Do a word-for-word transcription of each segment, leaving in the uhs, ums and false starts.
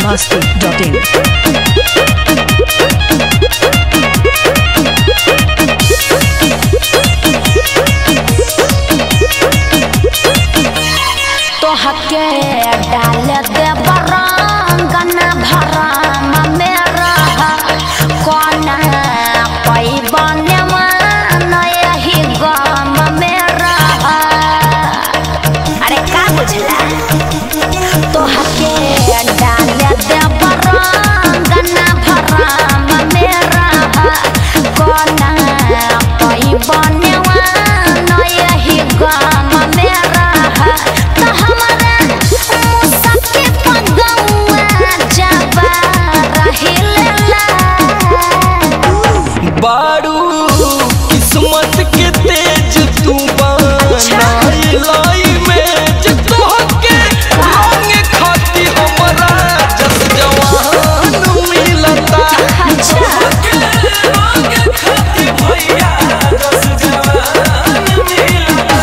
masti dot in. तो हके डाल दे बरंगना भरम मेरा कौन कोई बने यही गम मेरा। अरे का बुझला तो हके डाल दे बरंगना भरम मेरा कौन कोई बने यही गम मेरा। बारू किस्मत के तेज तू बनाई लाई में जतो के रंग खाती हमरा जस जवान मिलता। रंग खाती भैया जस जवान मिलता।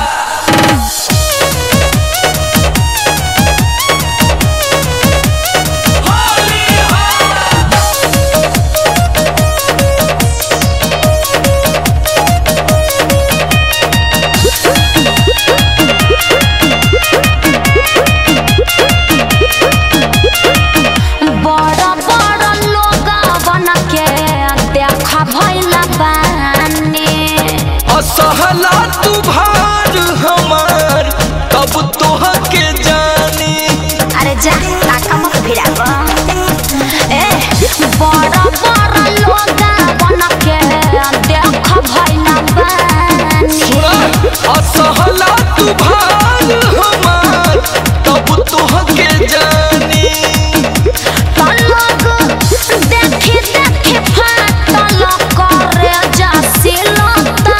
असहला तू भार हमार तब तोह के जानी। अरे जा ताका मत भिड़ावा ए बड़ा बड़ा लोगा बन के देख भइला बानी। सुना असहला तू भार हमार तब तोह के जानी। तलग देखी देखी फाटल करे जासी लता।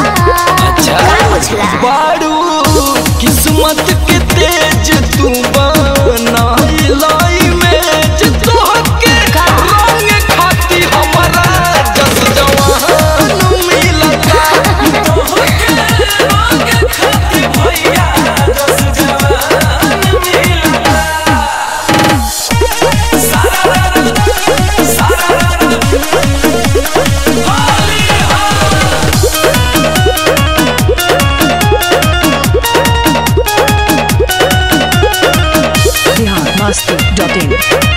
बारू किस्मत के तेज तू बनाई लाई में जतो के रंग खाती हमरा जस जवान मिलता। रंग खाती भैया जस जवान मिलता। सारा सारा masti dot in.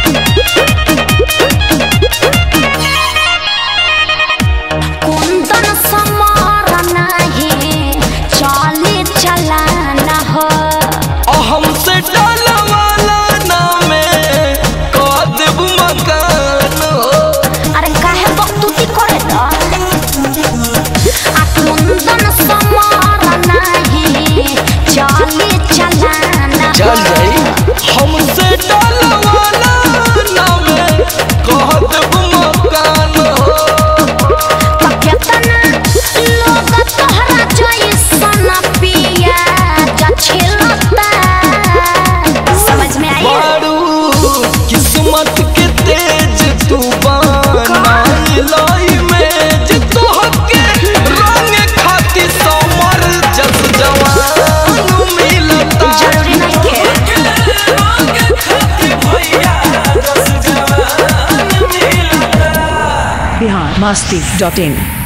कुंदन समार नहीं चाली चलाना हो हमसे डाल वाला नामे कह देब मकान हो। अरे काहे बकतूती करे द आ कुंदन समार नहीं चाली चलाना चल जाई हमसे डाल वाला नामे कह देब मकान हो। केतना लोग तोहरा जइसन पिया जछिलता। समझ में आई बारू किस्मत के तेज तू बनाई लाई में जतो के रंग खाती समर जस जवान मिलता। जरूरी नहीं के रंग खाती भैया जस जवान मिलता। Bihar masti dot in.